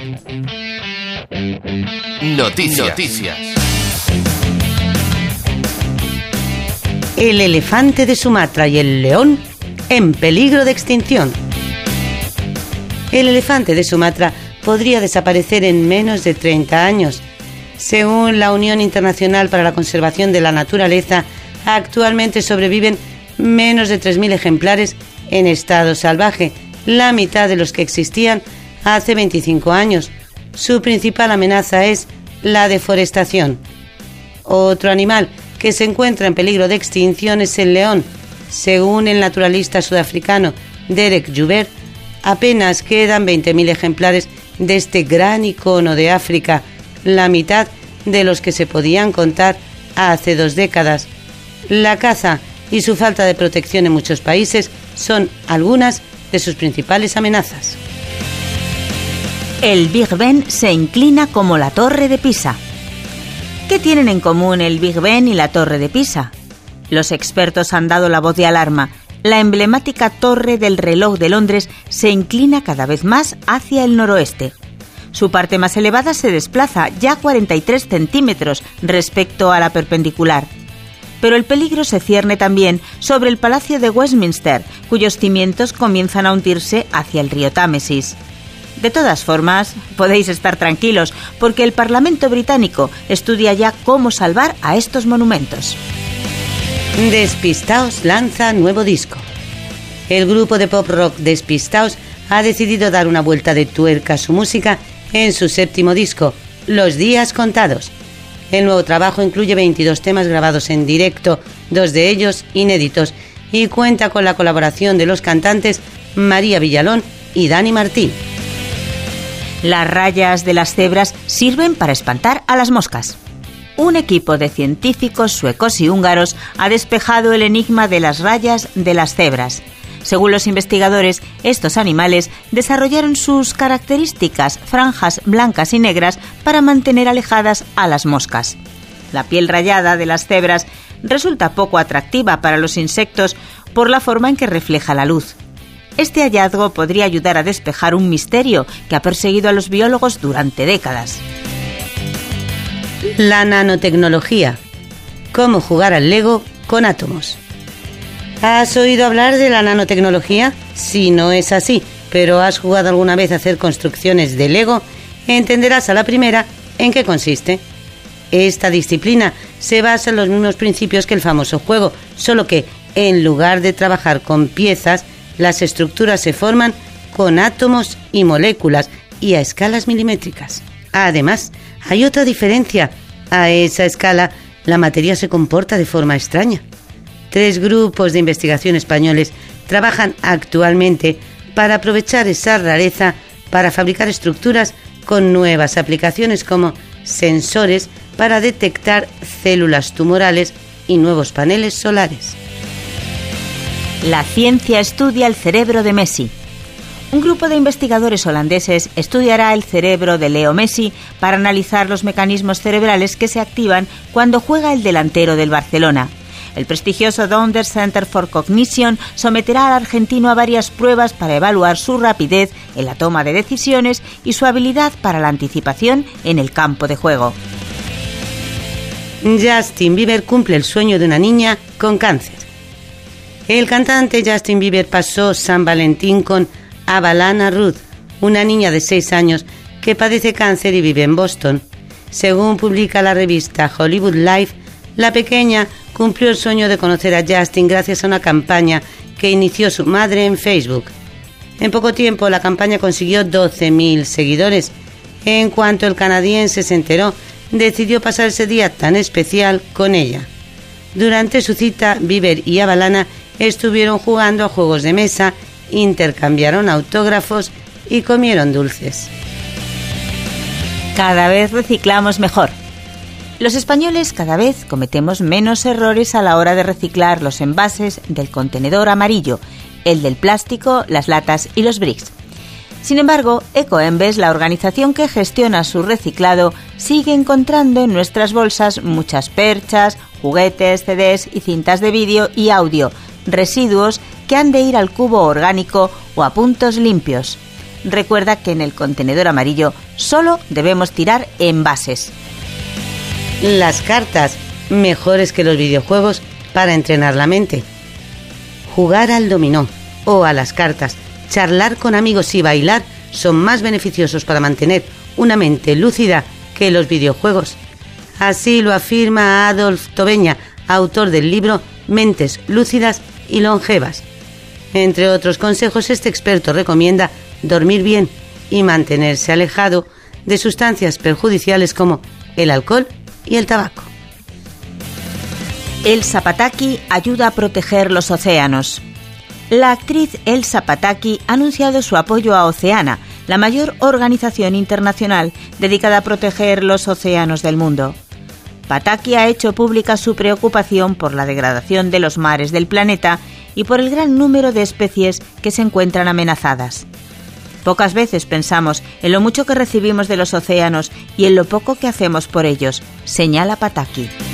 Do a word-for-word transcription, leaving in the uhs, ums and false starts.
Noticias. Noticias. El elefante de Sumatra y el león en peligro de extinción. El elefante de Sumatra podría desaparecer en menos de treinta años. Según la Unión Internacional para la Conservación de la Naturaleza, actualmente sobreviven menos de tres mil ejemplares en estado salvaje, la mitad de los que existían hace veinticinco años. Su principal amenaza es la deforestación. Otro animal que se encuentra en peligro de extinción es el león. Según el naturalista sudafricano Derek Joubert, apenas quedan veinte mil ejemplares de este gran icono de África, la mitad de los que se podían contar hace dos décadas. La caza y su falta de protección en muchos países son algunas de sus principales amenazas. El Big Ben se inclina como la Torre de Pisa. ¿Qué tienen en común el Big Ben y la Torre de Pisa? Los expertos han dado la voz de alarma. La emblemática Torre del Reloj de Londres se inclina cada vez más hacia el noroeste. Su parte más elevada se desplaza ya cuarenta y tres centímetros respecto a la perpendicular. Pero el peligro se cierne también sobre el Palacio de Westminster, cuyos cimientos comienzan a hundirse hacia el río Támesis. De todas formas, podéis estar tranquilos, porque el Parlamento británico estudia ya cómo salvar a estos monumentos. Despistaos lanza nuevo disco. El grupo de pop rock Despistaos ha decidido dar una vuelta de tuerca a su música en su séptimo disco, Los días contados. El nuevo trabajo incluye veintidós temas grabados en directo, dos de ellos inéditos, y cuenta con la colaboración de los cantantes María Villalón y Dani Martín. Las rayas de las cebras sirven para espantar a las moscas. Un equipo de científicos suecos y húngaros ha despejado el enigma de las rayas de las cebras. Según los investigadores, estos animales desarrollaron sus características franjas blancas y negras para mantener alejadas a las moscas. La piel rayada de las cebras resulta poco atractiva para los insectos por la forma en que refleja la luz. Este hallazgo podría ayudar a despejar un misterio que ha perseguido a los biólogos durante décadas. La nanotecnología. Cómo jugar al Lego con átomos. ¿Has oído hablar de la nanotecnología? Si no es así, pero has jugado alguna vez a hacer construcciones de Lego, entenderás a la primera en qué consiste. Esta disciplina se basa en los mismos principios que el famoso juego, solo que en lugar de trabajar con piezas, las estructuras se forman con átomos y moléculas y a escalas milimétricas. Además, hay otra diferencia. A esa escala, la materia se comporta de forma extraña. Tres grupos de investigación españoles trabajan actualmente para aprovechar esa rareza para fabricar estructuras con nuevas aplicaciones como sensores para detectar células tumorales y nuevos paneles solares. La ciencia estudia el cerebro de Messi. Un grupo de investigadores holandeses estudiará el cerebro de Leo Messi para analizar los mecanismos cerebrales que se activan cuando juega el delantero del Barcelona. El prestigioso Downer Center for Cognition someterá al argentino a varias pruebas para evaluar su rapidez en la toma de decisiones y su habilidad para la anticipación en el campo de juego. Justin Bieber cumple el sueño de una niña con cáncer. El cantante Justin Bieber pasó San Valentín con Avalana Ruth, una niña de seis años que padece cáncer y vive en Boston. Según publica la revista Hollywood Life, la pequeña cumplió el sueño de conocer a Justin gracias a una campaña que inició su madre en Facebook. En poco tiempo la campaña consiguió doce mil seguidores. En cuanto el canadiense se enteró, decidió pasar ese día tan especial con ella. Durante su cita, Bieber y Avalana estuvieron jugando a juegos de mesa, intercambiaron autógrafos y comieron dulces. Cada vez reciclamos mejor. Los españoles cada vez cometemos menos errores a la hora de reciclar los envases del contenedor amarillo, el del plástico, las latas y los bricks. Sin embargo, Ecoembes, la organización que gestiona su reciclado, sigue encontrando en nuestras bolsas muchas perchas, juguetes, C Ds y cintas de vídeo y audio, residuos que han de ir al cubo orgánico o a puntos limpios. recuerda que en el contenedor amarillo solo debemos tirar envases. Las cartas, mejores que los videojuegos para entrenar la mente. Jugar al dominó o a las cartas, charlar con amigos y bailar son más beneficiosos para mantener una mente lúcida que los videojuegos. Así lo afirma Adolf Tobeña, autor del libro Mentes lúcidas y longevas. Entre otros consejos, este experto recomienda dormir bien y mantenerse alejado de sustancias perjudiciales como el alcohol y el tabaco. Elsa Pataky ayuda a proteger los océanos. La actriz Elsa Pataky ha anunciado su apoyo a Oceana, la mayor organización internacional dedicada a proteger los océanos del mundo. Pataky ha hecho pública su preocupación por la degradación de los mares del planeta y por el gran número de especies que se encuentran amenazadas. Pocas veces pensamos en lo mucho que recibimos de los océanos y en lo poco que hacemos por ellos, señala Pataky.